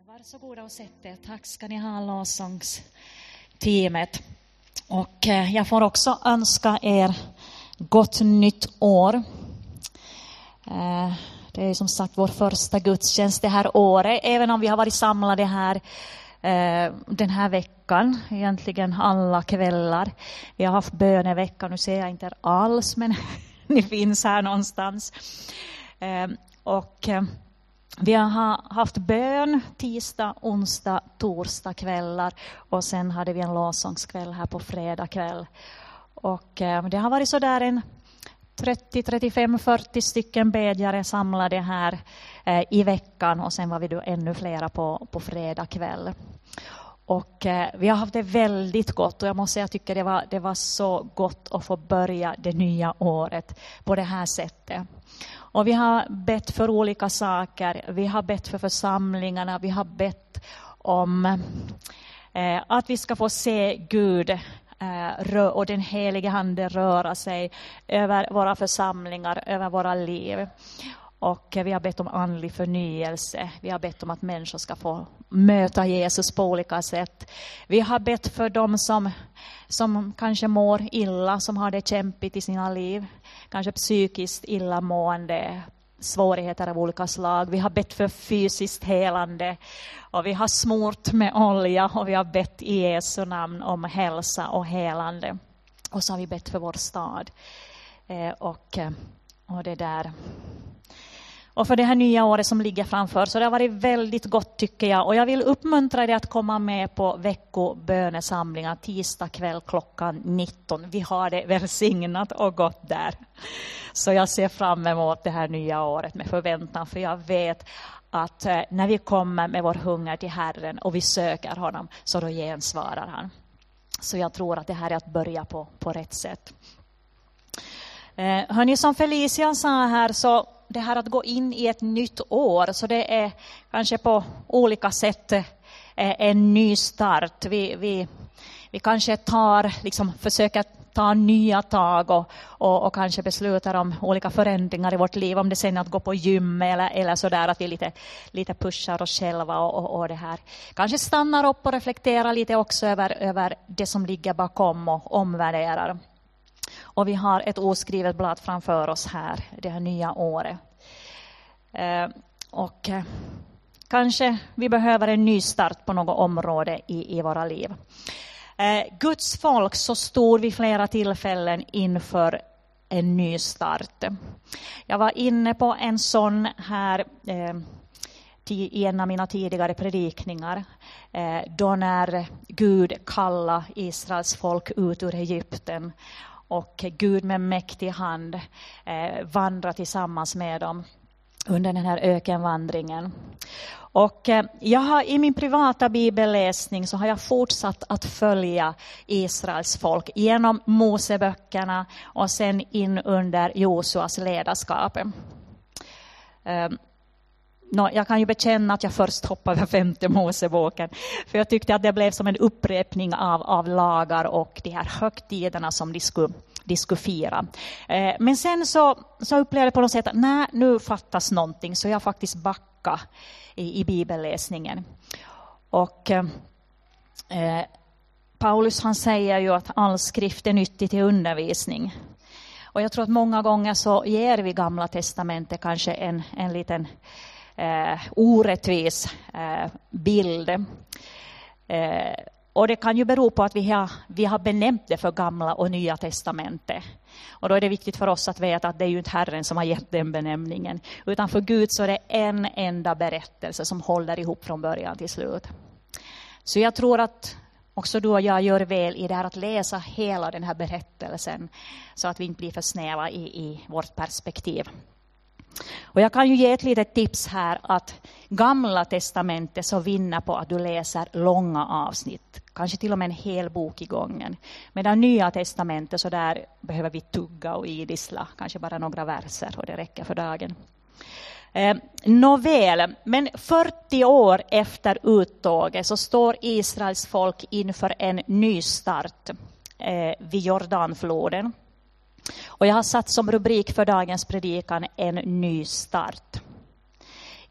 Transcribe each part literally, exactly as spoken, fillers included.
Varsågoda och sätt er. Tack ska ni ha, lovsångsteamet. Och jag får också önska er gott nytt år. Det är som sagt vår första gudstjänst det här året. Även om vi har varit samlade här den här veckan. Egentligen alla kvällar. Vi har haft bönevecka. Nu ser jag inte er alls, men ni finns här någonstans. Och vi har haft bön tisdag, onsdag, torsdag kvällar. Och sen hade vi en lovsångskväll här på fredag kväll. Och det har varit så där en trettio, trettiofem, fyrtio stycken bedjare samlade här eh, i veckan. Och sen var vi då ännu flera på, på fredag kväll. Och eh, vi har haft det väldigt gott. Och jag måste säga, jag tycker det var, det var så gott att få börja det nya året på det här sättet. Och vi har bett för olika saker. Vi har bett för församlingarna. Vi har bett om eh, att vi ska få se Gud och den heliga handen röra sig över våra församlingar, över våra liv. Och vi har bett om andlig förnyelse. Vi har bett om att människor ska få möta Jesus på olika sätt. Vi har bett för dem som, som kanske mår illa, som har det kämpigt i sina liv. Kanske psykiskt illamående, svårigheter av olika slag. Vi har bett för fysiskt helande. Och vi har smort med olja och vi har bett i Jesu namn om hälsa och helande. Och så har vi bett för vår stad. Eh, och, och det där. Och för det här nya året som ligger framför. Så det har varit väldigt gott tycker jag. Och jag vill uppmuntra dig att komma med på veckobönesamlingar tisdag kväll klockan nitton. Vi har det välsignat och gott där. Så jag ser fram emot det här nya året med förväntan. För jag vet att när vi kommer med vår hunger till Herren och vi söker honom, så då gensvarar han. Så jag tror att det här är att börja på, på rätt sätt. Eh, hörni, som Felicia sa här, så det här att gå in i ett nytt år, så det är kanske på olika sätt eh, en ny start. Vi, vi, vi kanske tar, liksom försöker ta nya tag och, och, och kanske beslutar om olika förändringar i vårt liv. Om det sen är att gå på gym eller, eller sådär, att vi lite, lite pushar oss själva och, och, och det här. Kanske stannar upp och reflekterar lite också över, över det som ligger bakom och omvärderar. Och vi har ett oskrivet blad framför oss här, det här nya året. Eh, och eh, kanske vi behöver en ny start på något område i, i våra liv. Eh, Guds folk så står vid flera tillfällen inför en ny start. Jag var inne på en sån här eh, i en av mina tidigare predikningar. Eh, då när Gud kallade Israels folk ut ur Egypten. Och Gud med mäktig hand eh, vandrar tillsammans med dem under den här ökenvandringen. Och eh, jag har i min privata bibelläsning så har jag fortsatt att följa Israels folk genom Moseböckerna och sen in under Josuas ledarskap. Eh, No, jag kan ju bekänna att jag först hoppade över femte Moseboken. För jag tyckte att det blev som en upprepning av, av lagar och de här högtiderna som de skulle, de skulle fira. Eh, men sen så, så upplevde jag på något sätt att nej, nu fattas någonting. Så jag faktiskt backade i, i bibelläsningen. Och eh, Paulus han säger ju att all skrift är nyttig till undervisning. Och jag tror att många gånger så ger vi Gamla testamentet kanske en, en liten Eh, orättvis eh, bild. Eh, och det kan ju bero på att vi har, vi har benämnt det för Gamla och Nya testamentet. Och då är det viktigt för oss att veta att det är ju inte Herren som har gett den benämningen. Utan för Gud så är det en enda berättelse som håller ihop från början till slut. Så jag tror att också du och jag gör väl i det här att läsa hela den här berättelsen. Så att vi inte blir för snäva i, i vårt perspektiv. Och jag kan ju ge ett litet tips här att Gamla testamentet så vinner på att du läser långa avsnitt. Kanske till och med en hel bok i gången. Medan Nya testamentet så där behöver vi tugga och idissla. Kanske bara några verser och det räcker för dagen. Eh, Nåväl, men fyrtio år efter uttåget så står Israels folk inför en ny start eh, vid Jordanfloden. Och jag har satt som rubrik för dagens predikan en ny start.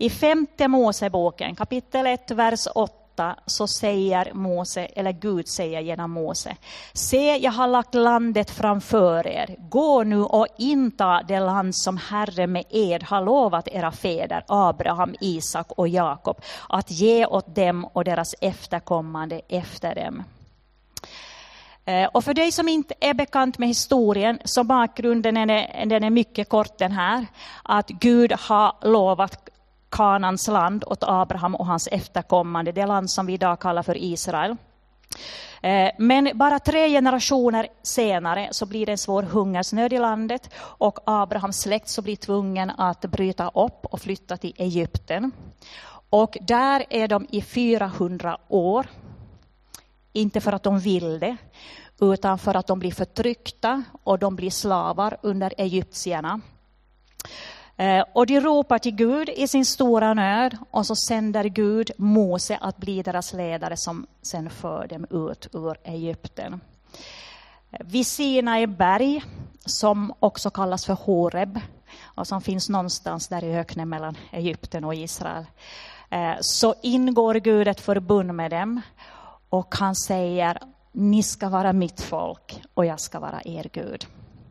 I femte Moseboken, kapitel ett, vers åtta, så säger Mose, eller Gud säger genom Mose: se, jag har lagt landet framför er. Gå nu och inta det land som Herren med ed har lovat era fäder, Abraham, Isak och Jakob, att ge åt dem och deras efterkommande efter dem. Och för dig som inte är bekant med historien, så bakgrunden är, den är mycket kort den här. Att Gud har lovat Kanans land åt Abraham och hans efterkommande, det land som vi idag kallar för Israel. Men bara tre generationer senare så blir det en svår hungersnöd i landet, och Abrahams släkt så blir tvungen att bryta upp och flytta till Egypten. Och där är de i fyrahundra år. Inte för att de vill det, utan för att de blir förtryckta och de blir slavar under egyptierna. Och de ropar till Gud i sin stora nöd, och så sänder Gud Mose att bli deras ledare som sen för dem ut ur Egypten. Vid Sinai berg, som också kallas för Horeb, och som finns någonstans där i öknen mellan Egypten och Israel, så ingår Gud ett förbund med dem. Och han säger: ni ska vara mitt folk och jag ska vara er Gud.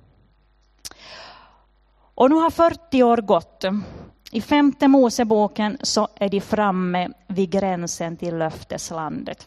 Och nu har fyrtio år gått. I femte Moseboken så är de framme vid gränsen till löfteslandet.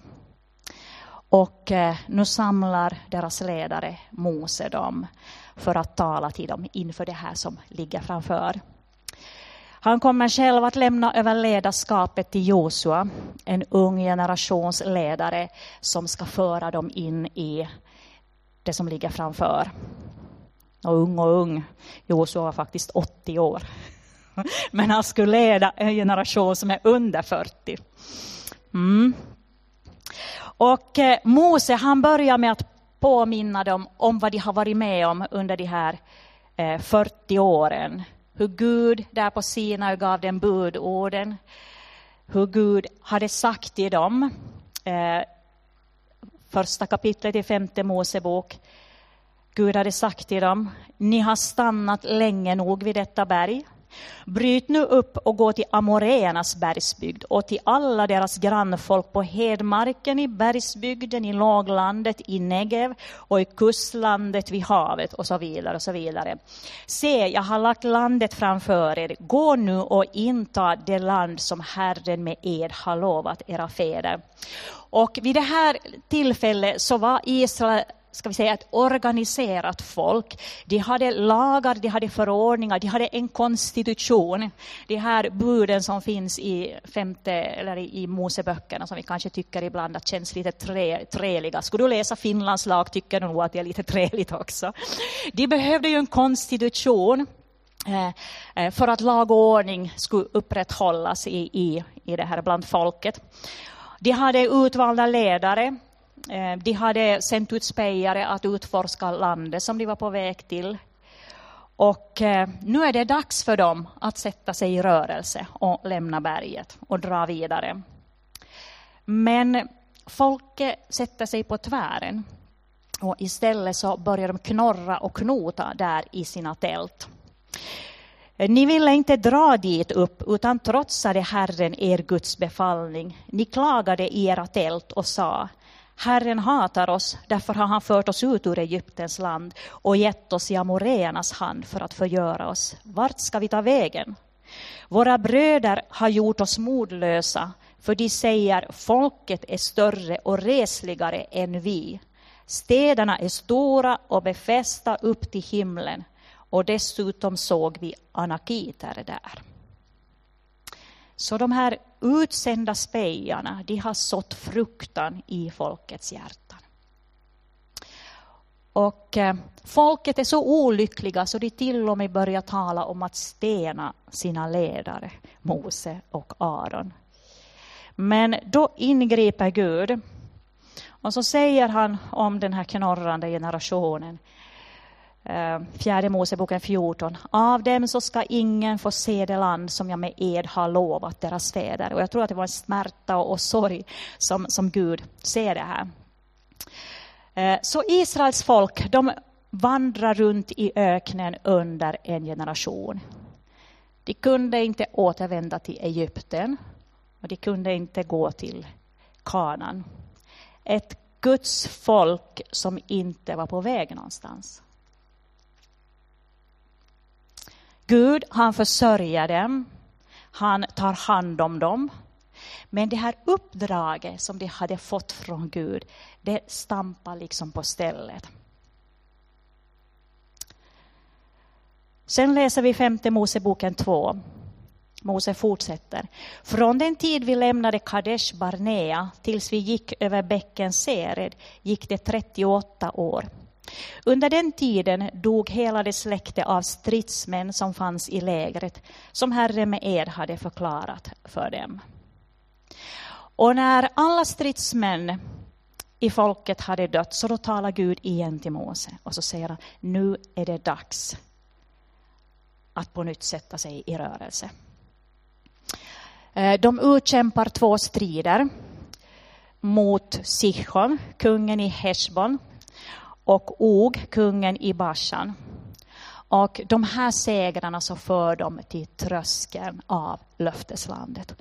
Och nu samlar deras ledare Mose dem för att tala till dem inför det här som ligger framför. Han kommer själv att lämna över ledarskapet till Josua, en ung generations ledare som ska föra dem in i det som ligger framför. Och ung och ung, Josua var faktiskt åttio år. Men han skulle leda en generation som är under fyrtio. Mm. Och eh, Mose, han börjar med att påminna dem om vad de har varit med om under de här eh, fyrtio åren. Hur Gud där på Sinai gav dem budorden. Hur Gud hade sagt till dem. Eh, första kapitlet i femte Mosebok. Gud hade sagt till dem: ni har stannat länge nog vid detta berg. Bryt nu upp och gå till Amoreernas bergsbygd och till alla deras grannfolk på hedmarken, i bergsbygden, i låglandet, i Negev och i kustlandet vid havet och så vidare och så vidare. Se, jag har lagt landet framför er. Gå nu och inta det land som Herren med ed har lovat era fäder. Och vid det här tillfället så var Israel, ska vi säga, ett organiserat folk. De hade lagar, de hade förordningar, de hade en konstitution. De här buden som finns i femte eller i Moseböckerna, som vi kanske tycker ibland att känns lite trä, träliga. Skulle du läsa Finlands lag tycker du nog att det är lite träligt också. De behövde ju en konstitution eh, för att lag och ordning skulle upprätthållas i, i, i det här bland folket. De hade utvalda ledare. De hade sänt ut spejare att utforska landet som de var på väg till. Och nu är det dags för dem att sätta sig i rörelse och lämna berget och dra vidare. Men folket sätter sig på tvären. Och istället så börjar de knorra och knota där i sina tält. Ni ville inte dra dit upp, utan trotsade Herren er Guds befallning. Ni klagade i era tält och sa: Herren hatar oss, därför har han fört oss ut ur Egyptens land och gett oss i Amoreernas hand för att förgöra oss. Vart ska vi ta vägen? Våra bröder har gjort oss modlösa, för de säger: folket är större och resligare än vi. Städerna är stora och befästa upp till himlen, och dessutom såg vi anakiter där. Så de här utsända spejarna, de har sått fruktan i folkets hjärtan. Och eh, folket är så olyckliga så de till och med börjar tala om att stena sina ledare, Mose och Aron. Men då ingriper Gud. Och så säger han om den här knorrande generationen. Fjärde Moseboken fjorton. Av dem så ska ingen få se det land som jag med ed har lovat deras fäder. Och jag tror att det var en smärta och sorg som, som Gud ser det här. Så Israels folk, de vandrar runt i öknen under en generation. De kunde inte återvända till Egypten och de kunde inte gå till Kanaan. Ett Guds folk som inte var på väg någonstans. Gud, han försörjer dem. Han tar hand om dem. Men det här uppdraget som de hade fått från Gud, det stampar liksom på stället. Sen läser vi femte Moseboken två. Mose fortsätter. Från den tid vi lämnade Kadesh Barnea tills vi gick över bäcken Sered gick det trettioåtta år. Under den tiden dog hela det släkte av stridsmän som fanns i lägret, som Herre med ed hade förklarat för dem. Och när alla stridsmän i folket hade dött, så då talar Gud igen till Mose. Och så säger han, nu är det dags att på nytt sätta sig i rörelse. De utkämpar två strider mot Sihon, kungen i Heshbon, och Og, kungen i Bashan. Och de här segrarna så för dem till tröskeln av löfteslandet.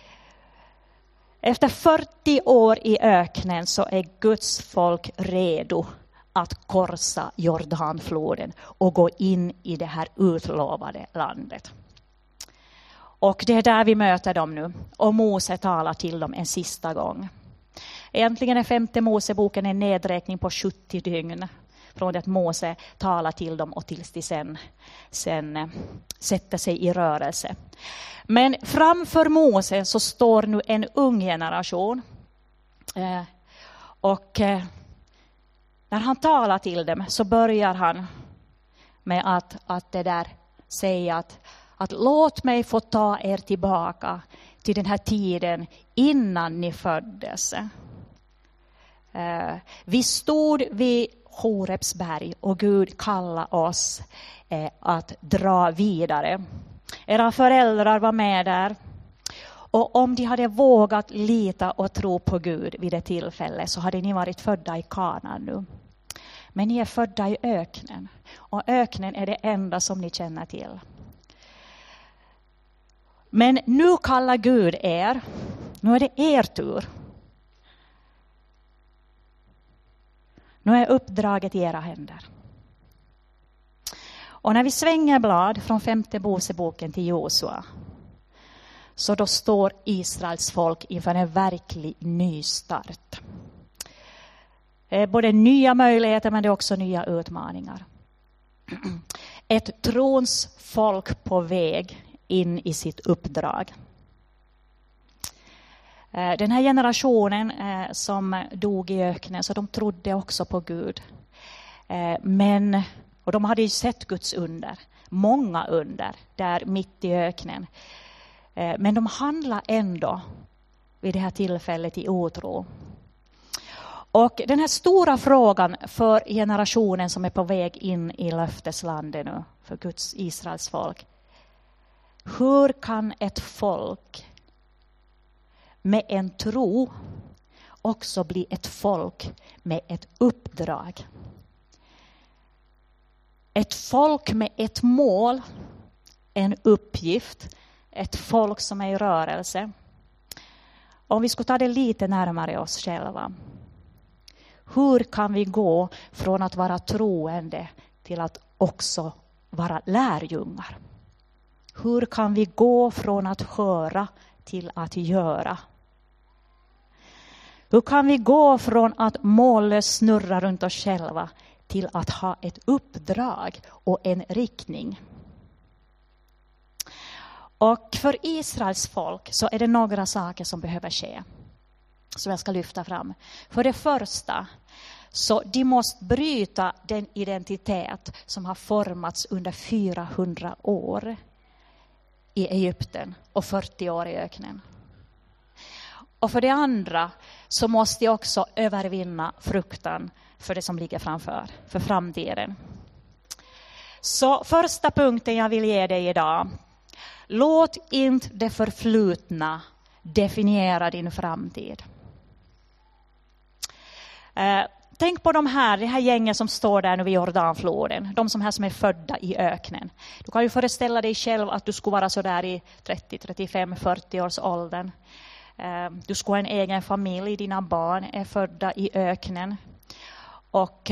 Efter fyrtio år i öknen så är Guds folk redo att korsa Jordanfloden och gå in i det här utlovade landet. Och det är där vi möter dem nu. Och Mose talar till dem en sista gång. Egentligen är femte Moseboken en nedräkning på sjuttio dygn. Från det att Mose talar till dem och tills de sen, sen sätter sig i rörelse. Men framför Mose så står nu en ung generation. Eh, och eh, när han talar till dem så börjar han med att, att det där säga att, att låt mig få ta er tillbaka till den här tiden innan ni föddes. Eh, vi stod vid Horebs berg och Gud kallade oss eh, att dra vidare. Era föräldrar var med där. Och om de hade vågat lita och tro på Gud vid det tillfället så hade ni varit födda i Kanaan nu. Men ni är födda i öknen. Och öknen är det enda som ni känner till. Men nu kallar Gud er. Nu är det er tur. Nu är uppdraget i era händer. Och när vi svänger blad från femte Moseboken till Josua, så då står Israels folk inför en verklig ny start. Både nya möjligheter men det är också nya utmaningar. Ett trons folk på väg in i sitt uppdrag. Den här generationen som dog i öknen, så de trodde också på Gud. Men, och de hade ju sett Guds under, många under där mitt i öknen. Men de handlar ändå vid det här tillfället i otro. Och den här stora frågan för generationen som är på väg in i löfteslandet nu, för Guds Israels folk. Hur kan ett folk med en tro också bli ett folk med ett uppdrag? Ett folk med ett mål, en uppgift, ett folk som är i rörelse. Om vi ska ta det lite närmare oss själva. Hur kan vi gå från att vara troende till att också vara lärjungar? Hur kan vi gå från att höra till att göra? Hur kan vi gå från att mållöst snurra runt oss själva till att ha ett uppdrag och en riktning? Och för Israels folk så är det några saker som behöver ske, som jag ska lyfta fram. För det första, så de måste bryta den identitet som har formats under fyrahundra år i Egypten och fyrtio år i öknen. Och för det andra så måste jag också övervinna fruktan för det som ligger framför, för framtiden. Så första punkten jag vill ge dig idag. Låt inte det förflutna definiera din framtid. tänk på de här, det här gänget som står där nu vid Jordanfloden. De som här som är födda i öknen. Du kan ju föreställa dig själv att du skulle vara så där i trettio, trettiofem, fyrtio års åldern. Du skulle ha en egen familj, dina barn är födda i öknen. Och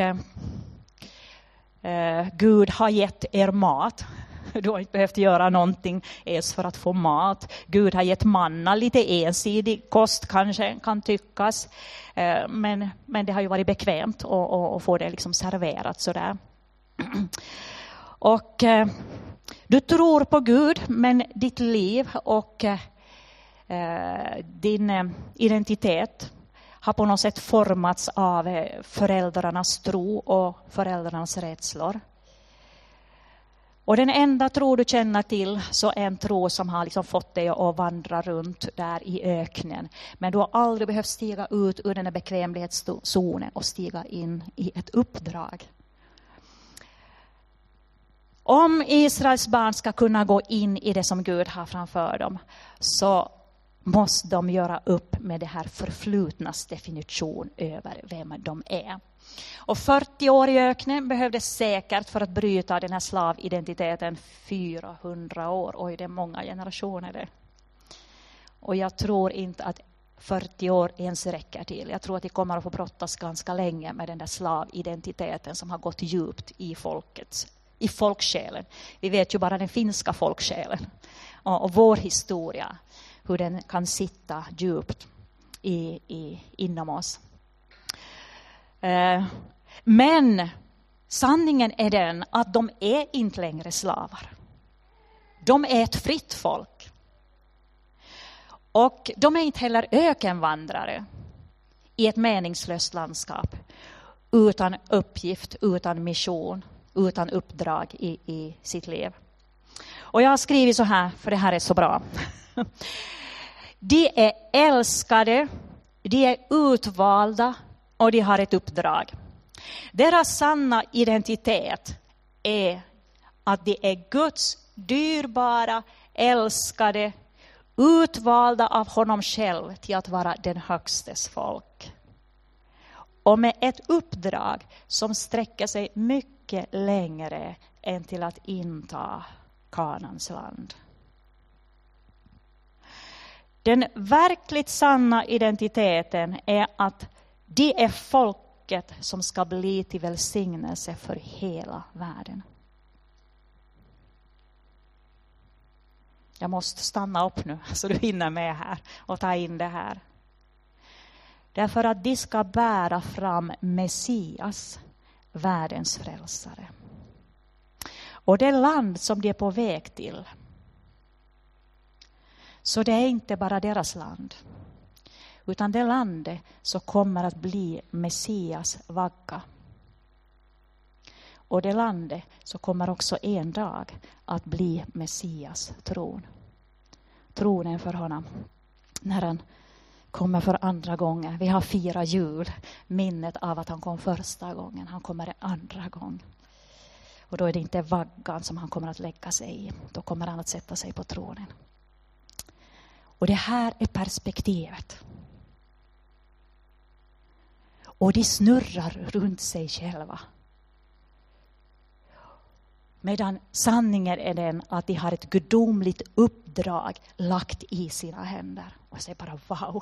eh, Gud har gett er mat. Du har inte behövt göra någonting ens för att få mat. Gud har gett manna, lite ensidig kost kanske kan tyckas. Eh, men, men det har ju varit bekvämt att, att, att få det liksom serverat sådär. Och eh, du tror på Gud, men ditt liv och eh, din eh, identitet har på något sätt formats av föräldrarnas tro och föräldrarnas rädslor. Och den enda tro du känner till så är en tro som har liksom fått dig att vandra runt där i öknen. Men du har aldrig behövt stiga ut ur den här bekvämlighetszonen och stiga in i ett uppdrag. Om Israels barn ska kunna gå in i det som Gud har framför dem så måste de göra upp med det här förflutnas definition över vem de är. Och fyrtio år i öknen behövdes säkert för att bryta den här slavidentiteten fyrahundra år. Oj, det är många generationer det. Och jag tror inte att fyrtio år ens räcker till. Jag tror att de kommer att få brottas ganska länge med den där slavidentiteten som har gått djupt i folkets, i folksjälen. Vi vet ju bara den finska folksjälen och, och vår historia. Hur den kan sitta djupt i, i, inom oss. Eh, men sanningen är den att de är inte längre slavar. De är ett fritt folk. Och de är inte heller ökenvandrare i ett meningslöst landskap. Utan uppgift, utan mission, utan uppdrag i, i sitt liv. Och jag har skrivit så här, för det här är så bra. De är älskade, de är utvalda och de har ett uppdrag. Deras sanna identitet är att de är Guds dyrbara, älskade, utvalda av honom själv till att vara den högstes folk. Och med ett uppdrag som sträcker sig mycket längre än till att inta Kanans land. Den verkligt sanna identiteten är att det är folket som ska bli till välsignelse för hela världen. Jag måste stanna upp nu så du hinner med här och ta in det här. Därför att de ska bära fram Messias, världens frälsare. Och det land som de är på väg till. Så det är inte bara deras land. Utan det landet så kommer att bli Messias vagga. Och det landet så kommer också en dag att bli Messias tron. Tronen för honom. När han kommer för andra gången. Vi har fyra jul. Minnet av att han kom första gången. Han kommer en andra gång. Och då är det inte vaggan som han kommer att lägga sig i. Då kommer han att sätta sig på tronen. Och det här är perspektivet. Och de snurrar runt sig själva. Medan sanningen är den att de har ett gudomligt uppdrag lagt i sina händer. Och jag säger bara wow.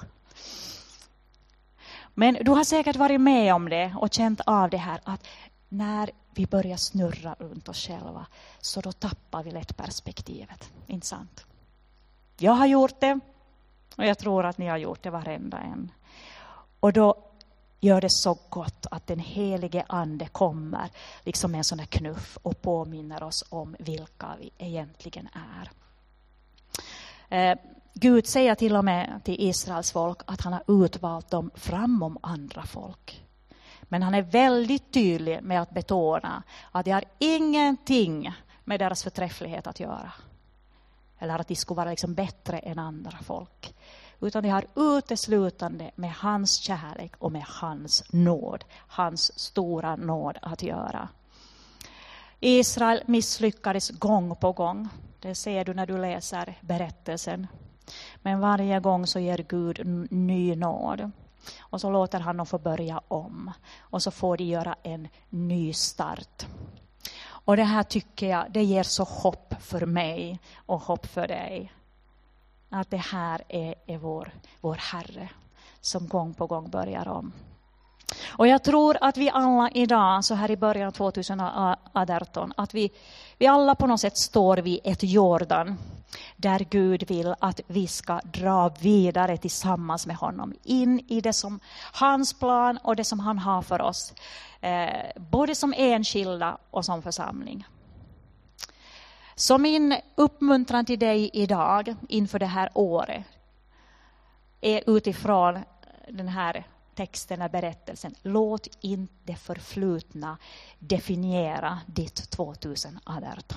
Men du har säkert varit med om det och känt av det här. Att när vi börjar snurra runt oss själva så då tappar vi lätt perspektivet. Inte sant? Jag har gjort det. Och jag tror att ni har gjort det varenda en. Och då gör det så gott att den helige ande kommer liksom med en sån där knuff och påminner oss om vilka vi egentligen är. Eh, Gud säger till och med till Israels folk att han har utvalt dem framom andra folk. Men han är väldigt tydlig med att betona att det har ingenting med deras förträfflighet att göra. Eller att de skulle vara liksom bättre än andra folk. Utan det har uteslutande med hans kärlek och med hans nåd. Hans stora nåd att göra. Israel misslyckades gång på gång. Det ser du när du läser berättelsen. Men varje gång så ger Gud ny nåd. Och så låter han dem få börja om. Och så får de göra en ny start. Och det här tycker jag, det ger så hopp för mig och hopp för dig. Att det här är, är vår, vår Herre som gång på gång börjar om. Och jag tror att vi alla idag, så här i början av tjugoarton, att vi, vi alla på något sätt står vid ett Jordan. Där Gud vill att vi ska dra vidare tillsammans med honom. In i det som hans plan och det som han har för oss. Eh, både som enskilda och som församling. Så min uppmuntran till dig idag inför det här året är utifrån den här texten och berättelsen. Låt inte det förflutna definiera ditt tjugoarton.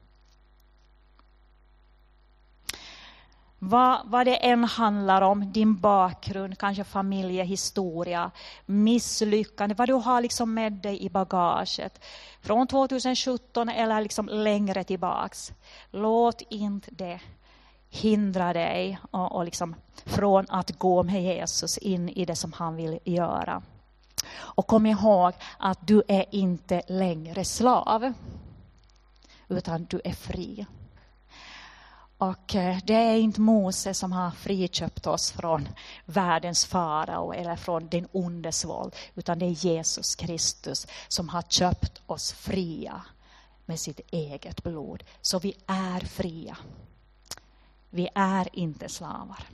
Vad, vad det än handlar om, din bakgrund, kanske familjehistoria, misslyckande, vad du har liksom med dig i bagaget. Från tjugosjutton eller liksom längre tillbaks. Låt inte det hindra dig och, och liksom från att gå med Jesus in i det som han vill göra. Och kom ihåg att du är inte längre slav, utan du är fri. Och det är inte Mose som har friköpt oss från världens farao eller från den ondes våld. Utan det är Jesus Kristus som har köpt oss fria med sitt eget blod. Så vi är fria. Vi är inte slavar.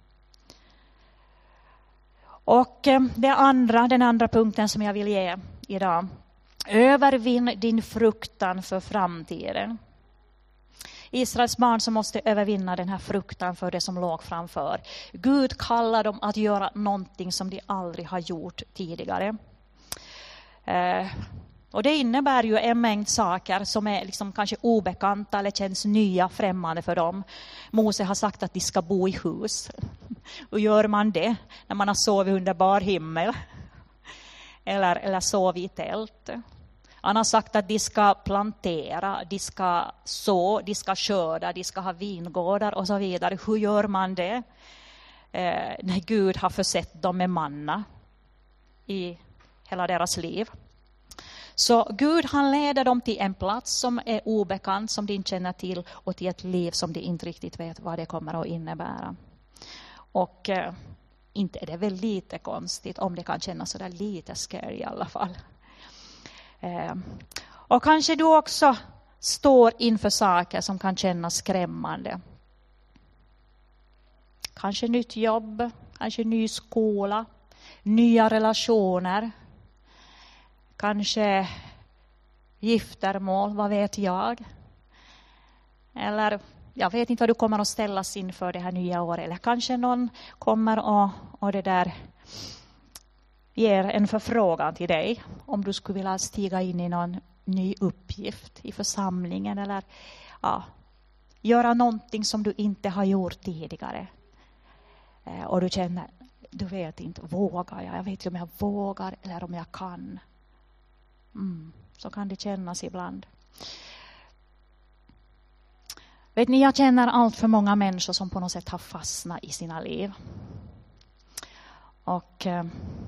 Och det andra, den andra punkten som jag vill ge idag. Övervinn din fruktan för framtiden. Israels barn som måste övervinna den här fruktan för det som låg framför. Gud kallar dem att göra någonting som de aldrig har gjort tidigare. Eh, och det innebär ju en mängd saker som är liksom kanske obekanta eller känns nya, främmande för dem. Mose har sagt att de ska bo i hus. Och gör man det när man har sovit under bar himmel? Eller, eller sovit i tält? Han har sagt att de ska plantera, de ska så, de ska skörda, de ska ha vingårdar och så vidare. Hur gör man det? Eh, när Gud har försett dem med manna i hela deras liv. Så Gud, han leder dem till en plats som är obekant, som de inte känner till, och till ett liv som de inte riktigt vet vad det kommer att innebära. Och eh, inte är det väl lite konstigt om det kan kännas sådär lite scary i alla fall. Eh, och kanske du också står inför saker som kan kännas skrämmande. Kanske nytt jobb, kanske ny skola, nya relationer. Kanske giftermål, vad vet jag. Eller jag vet inte vad du kommer att ställas inför det här nya året. Eller kanske någon kommer och, och det där ger en förfrågan till dig. Om du skulle vilja stiga in i någon ny uppgift i församlingen. Eller ja, göra någonting som du inte har gjort tidigare. Eh, och du känner, du vet inte, vågar jag? Jag vet inte om jag vågar eller om jag kan. Mm, så kan det kännas ibland. Vet ni, jag känner allt för många människor som på något sätt har fastnat i sina liv. Och eh,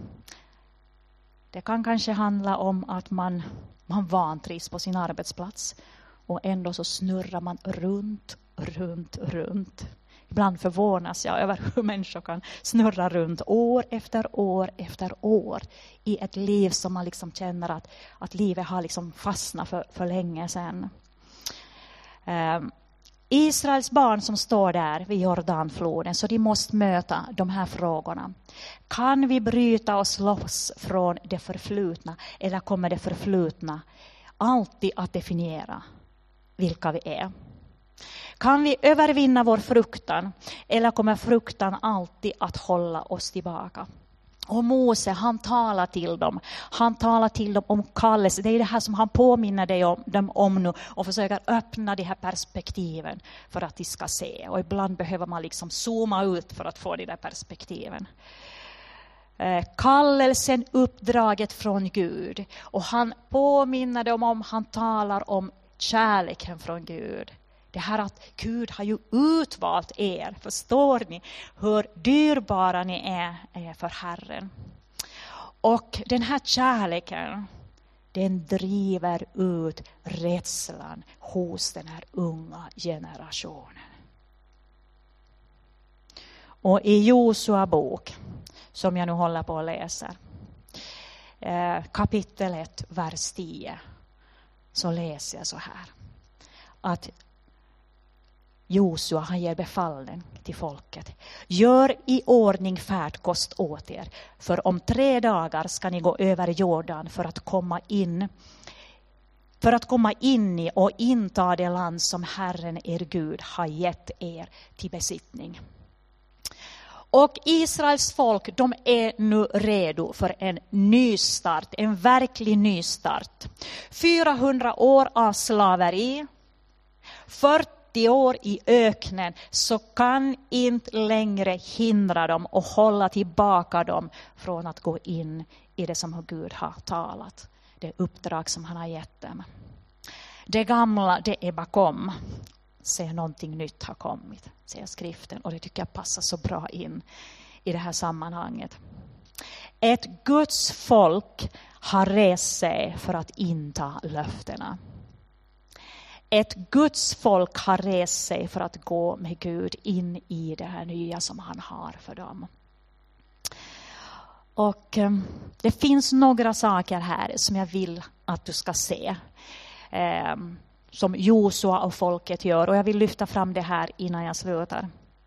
det kan kanske handla om att man, man vantrivs på sin arbetsplats. Och ändå så snurrar man runt, runt, runt. Ibland förvånas jag över hur människor kan snurra runt år efter år efter år. I ett liv som man liksom känner att, att livet har liksom fastnat för, för länge sedan. Um, Israels barn som står där vid Jordanfloden, så de måste möta de här frågorna. Kan vi bryta oss loss från det förflutna, eller kommer det förflutna alltid att definiera vilka vi är? Kan vi övervinna vår fruktan, eller kommer fruktan alltid att hålla oss tillbaka? Och Mose, han talar till dem. Han talar till dem om kallelse. Det är det här som han påminner dig om, dem om nu. Och försöker öppna de här perspektiven för att de ska se. Och ibland behöver man liksom zooma ut för att få de där perspektiven. Eh, kallelsen, uppdraget från Gud. Och han påminner dem om, han talar om kärleken från Gud. Det här att Gud har ju utvalt er. Förstår ni hur dyrbara ni är, är för Herren? Och den här kärleken, den driver ut rädslan hos den här unga generationen. Och i Josua bok, som jag nu håller på att läsa, eh, kapitel ett, vers tio, så läser jag så här. Att Josua, han ger befallning till folket. Gör i ordning färdkost åt er, för om tre dagar ska ni gå över Jordan för att komma in för att komma in i och inta det land som Herren er Gud har gett er till besittning. Och Israels folk, de är nu redo för en nystart, en verklig nystart. fyrahundra år av slaveri, fyrtio år i öknen, så kan inte längre hindra dem och hålla tillbaka dem från att gå in i det som Gud har talat. Det uppdrag som han har gett dem. Det gamla, det är bakom. Se, någonting nytt har kommit, säger skriften. Och det tycker jag passar så bra in i det här sammanhanget. Ett Guds folk har rest sig för att inta löftena. Ett Guds folk har rest sig för att gå med Gud in i det här nya som han har för dem. Och eh, det finns några saker här som jag vill att du ska se. Eh, som Josua och folket gör. Och jag vill lyfta fram det här innan jag slutar.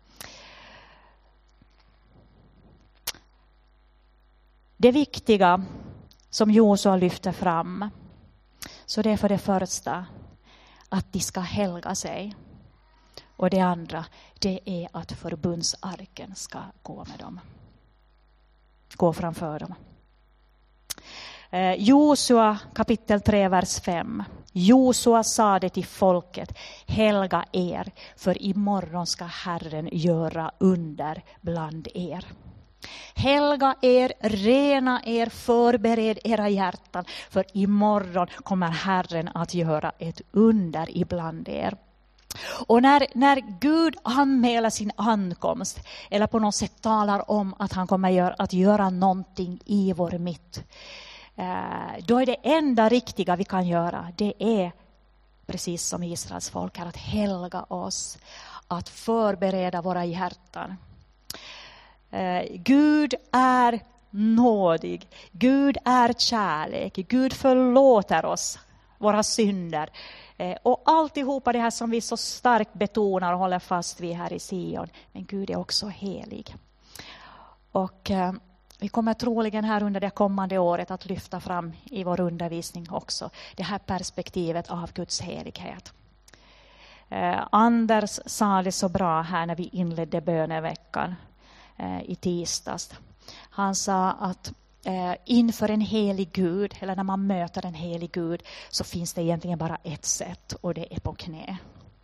Det viktiga som Josua lyfter fram, så det är för det första att de ska helga sig. Och det andra, det är att förbundsarken ska gå med dem. Gå framför dem. Eh, Josua kapitel tre, vers fem. Josua sade till folket, helga er, för imorgon ska Herren göra under bland er. Helga er, rena er, förbered era hjärtan, för imorgon kommer Herren att göra ett under ibland er. Och när, när Gud anmäler sin ankomst, eller på något sätt talar om att han kommer gör, att göra någonting i vår mitt, eh, då är det enda riktiga vi kan göra, det är precis som Israels folk här, att helga oss, att förbereda våra hjärtan. Eh, Gud är nådig, Gud är kärlek, Gud förlåter oss våra synder. Eh, och alltihopa det här som vi så starkt betonar och håller fast vid här i Sion. Men Gud är också helig. Och eh, vi kommer troligen här under det kommande året att lyfta fram i vår undervisning också det här perspektivet av Guds helighet. Eh, Anders sa det så bra här när vi inledde böneveckan eh, i tisdags. Han sa att eh, inför en helig Gud, eller när man möter en helig Gud, så finns det egentligen bara ett sätt, och det är på knä.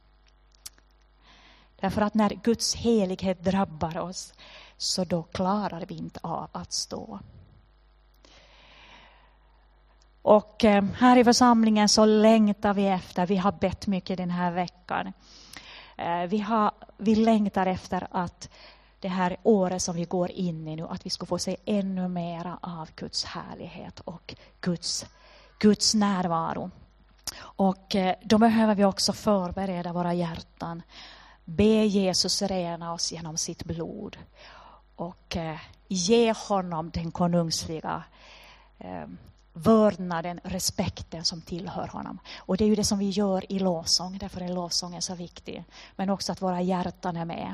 Därför att när Guds helighet drabbar oss, så då klarar vi inte av att stå. Och eh, här i församlingen så längtar vi efter, vi har bett mycket den här veckan. Eh, vi, har, vi längtar efter att det här året som vi går in i nu, att vi ska få se ännu mera av Guds härlighet och Guds, Guds närvaro. Och eh, då behöver vi också förbereda våra hjärtan. Be Jesus rena oss genom sitt blod. Och eh, ge honom den konungsliga eh, vördnaden, respekten som tillhör honom. Och det är ju det som vi gör i lovsång. Därför är lovsången så viktig. Men också att våra hjärtan är med.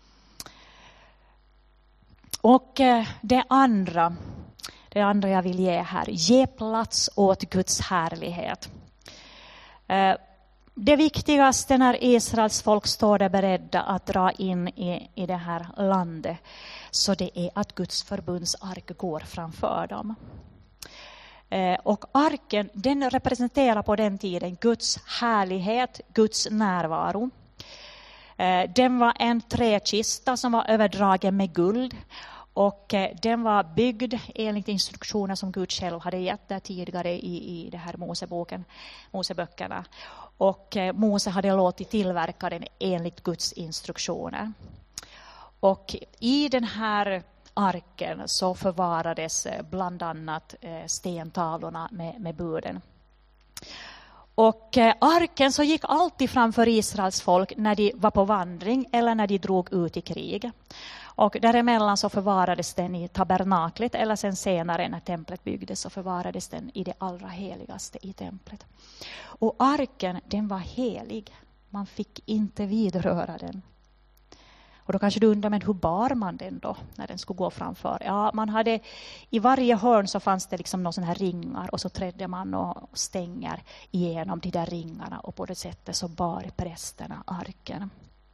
Och eh, det andra, det andra jag vill ge här. Ge plats åt Guds härlighet. Eh, Det viktigaste när Israels folk står där beredda att dra in i, i det här landet, så det är att Guds förbundsark går framför dem. Eh, och arken, den representerar på den tiden Guds härlighet, Guds närvaro. Eh, den var en träkista som var överdragen med guld. Och eh, den var byggd enligt instruktioner som Gud själv hade gett där tidigare i, i det här Moseboken, Moseböckerna. Och eh, Mose hade låtit tillverka den enligt Guds instruktioner. Och i den här arken så förvarades eh, bland annat eh, stentavlorna med, med buden. Och eh, arken så gick alltid framför Israels folk när de var på vandring eller när de drog ut i krig. Och däremellan så förvarades den i tabernaklet, eller sen senare när templet byggdes så förvarades den i det allra heligaste i templet. Och arken, den var helig. Man fick inte vidröra den. Och då kanske du undrar, men hur bar man den då när den skulle gå framför? Ja, man hade, i varje hörn så fanns det liksom någon sån här ringar och så trädde man och stänger igenom de där ringarna och på det sättet så bar prästerna arken.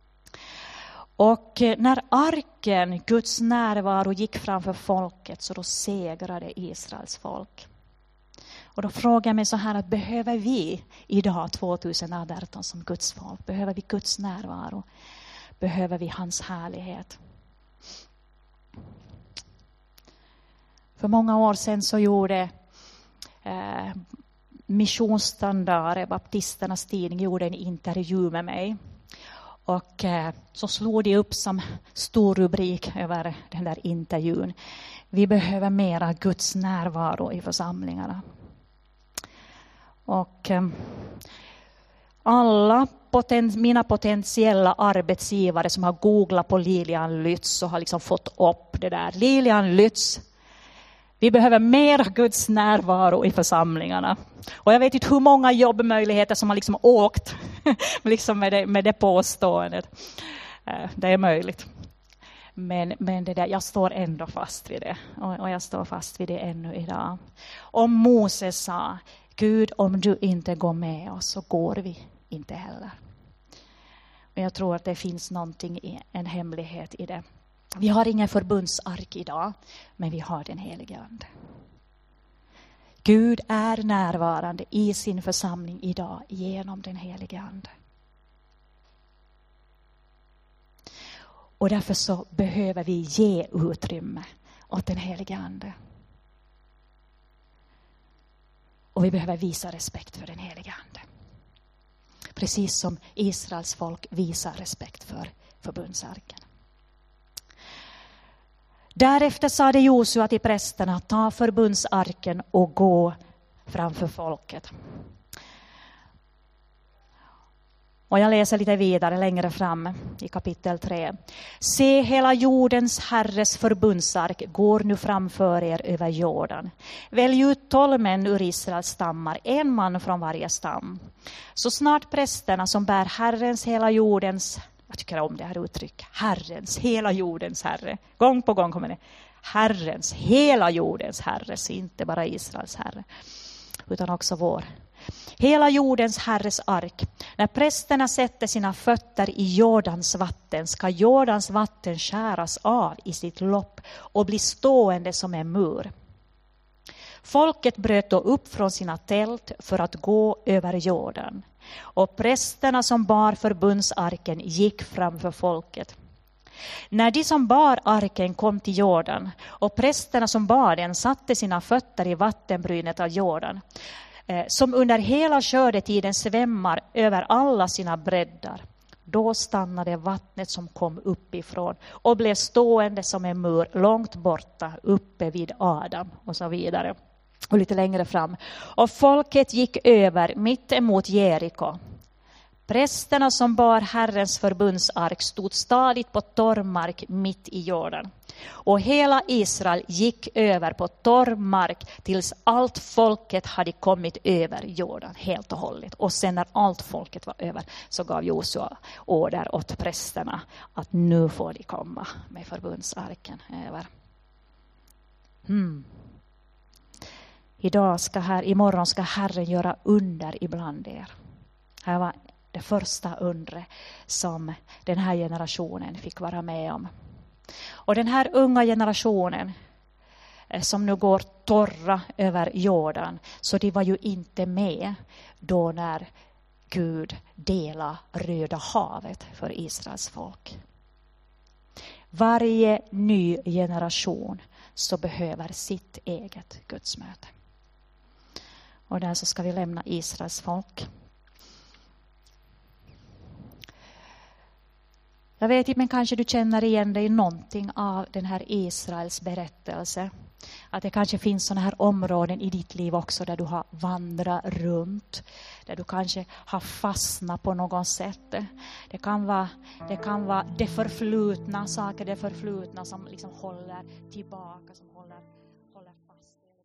Och när arken, Guds närvaro, gick framför folket så då segrade Israels folk. Och då frågar jag mig så här, att behöver vi idag tjugoarton som Guds folk, behöver vi Guds närvaro? Behöver vi hans härlighet? För många år sedan så gjorde eh, Missionsstandard, baptisternas tidning, gjorde en intervju med mig. Och eh, så slog de upp som stor rubrik över den där intervjun: vi behöver mera Guds närvaro i församlingarna. Och eh, alla poten, mina potentiella arbetsgivare som har googlat på Lilian Lytz och har liksom fått upp det där. Lilian Lytz, vi behöver mer Guds närvaro i församlingarna. Och jag vet inte hur många jobbmöjligheter som har liksom åkt liksom med, det, med det påståendet. Det är möjligt. Men, men det där, jag står ändå fast vid det. Och, och jag står fast vid det ännu idag. Om Moses sa, Gud, om du inte går med oss så går vi inte heller. Och jag tror att det finns någonting, i, en hemlighet i det. Vi har ingen förbundsark idag, men vi har den helige Ande. Gud är närvarande i sin församling idag genom den helige Ande. Och därför så behöver vi ge utrymme åt den helige Ande. Och vi behöver visa respekt för den helige Ande. Precis som Israels folk visar respekt för förbundsarken. Därefter sade Josua till prästerna, ta förbundsarken och gå framför folket. Och jag läser lite vidare längre fram i kapitel tre. Se, hela jordens herres förbundsark går nu framför er över Jordan. Välj ut tolv män ur Israels stammar, en man från varje stam. Så snart prästerna som bär herrens hela jordens, jag tycker om det här uttryck, herrens, hela jordens herre. Gång på gång kommer det. Herrens, hela jordens herre, så inte bara Israels herre, utan också vår. Hela jordens herres ark. När prästerna sätter sina fötter i Jordans vatten ska Jordans vatten skäras av i sitt lopp och bli stående som en mur. Folket bröt då upp från sina tält för att gå över Jordan. Och prästerna som bar förbundsarken gick framför folket. När de som bar arken kom till Jordan och prästerna som bar den satte sina fötter i vattenbrynet av Jordan, som under hela skördetiden svämmar över alla sina breddar, då stannade vattnet som kom uppifrån och blev stående som en mur långt borta uppe vid Adam, och så vidare. Och lite längre fram. Och folket gick över mitt emot Jeriko. Prästerna som bar Herrens förbundsark stod stadigt på torr mark mitt i Jordan. Och hela Israel gick över på torr mark tills allt folket hade kommit över Jordan helt och hållet. Och sen när allt folket var över så gav Josua order åt prästerna att nu får de komma med förbundsarken över. Hmm. Idag ska här, imorgon ska Herren göra under ibland er. Här var det första undre som den här generationen fick vara med om. Och den här unga generationen som nu går torra över Jordan, så de var ju inte med då när Gud delade Röda havet för Israels folk. Varje ny generation så behöver sitt eget gudsmöte. Och där så ska vi lämna Israels folk. Jag vet inte, men kanske du känner igen dig i någonting av den här Israels berättelse. Att det kanske finns sådana här områden i ditt liv också där du har vandrat runt. Där du kanske har fastnat på något sätt. Det kan vara det, kan vara det förflutna, saker det förflutna som liksom håller tillbaka, som håller, håller fast.